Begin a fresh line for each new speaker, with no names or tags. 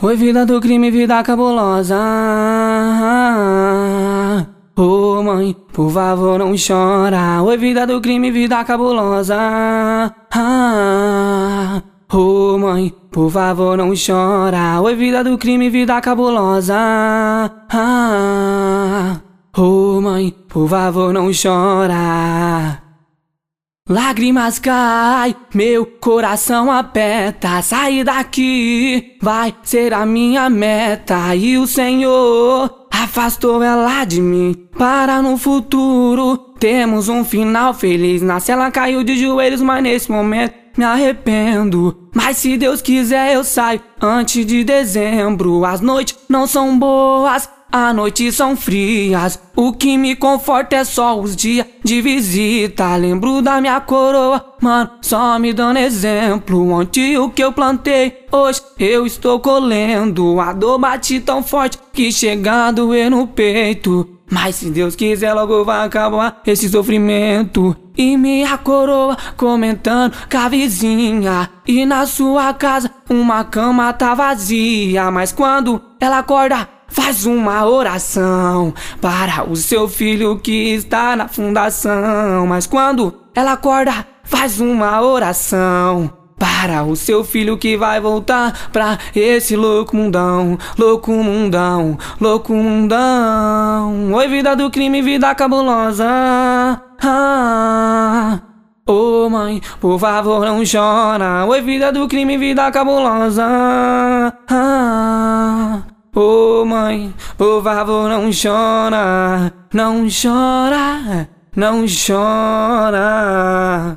Oi, vida do crime, vida cabulosa. Ô mãe, por favor não chora. Oi, vida do crime, vida cabulosa. Ô mãe, por favor não chora. Oi, vida do crime, vida cabulosa. Ô mãe, por favor não chora. Lágrimas caem, meu coração aperta. Sair daqui vai ser a minha meta. E o Senhor afastou ela de mim, para no futuro termos um final feliz. Na cela caiu de joelhos, mas nesse momento me arrependo. Mas se Deus quiser eu saio antes de dezembro. As noites não são boas, as noites são frias. O que me conforta é só os dias de visita. Lembro da minha coroa, mano, só me dando exemplo. Ontem o que eu plantei, hoje eu estou colhendo. A dor bate tão forte que chega a doer no peito. Mas se Deus quiser logo vai acabar esse sofrimento. E minha coroa comentando com a vizinha. E na sua casa uma cama tá vazia. Mas quando ela acorda, faz uma oração para o seu filho que está na fundação. Mas quando ela acorda, faz uma oração para o seu filho que vai voltar pra esse louco mundão. Louco mundão, louco mundão. Oi, vida do crime, vida cabulosa. Ô mãe, por favor não chora. Oi, vida do crime, vida cabulosa. Ô mãe, por favor não chora. Não chora, não chora.